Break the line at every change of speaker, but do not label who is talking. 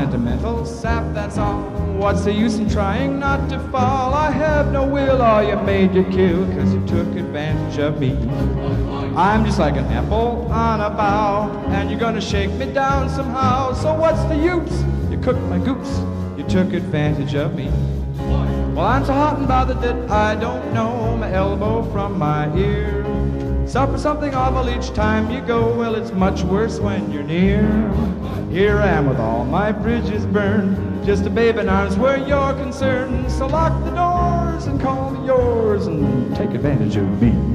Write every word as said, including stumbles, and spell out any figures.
sentimental sap, that's all. What's the use in trying not to fall? I have no will, all you made you kill, cause you took advantage of me. I'm just like an apple on a bough, and you're gonna shake me down somehow. So what's the use? You cooked my goose, you took advantage of me. Well, I'm so hot and bothered that I don't know my elbow from my ear. Suffer something awful each time you go. Well, it's much worse when you're near. Here I am with all my bridges burned, just a babe in arms where you're concerned. So lock the doors and call me yours and take advantage of me.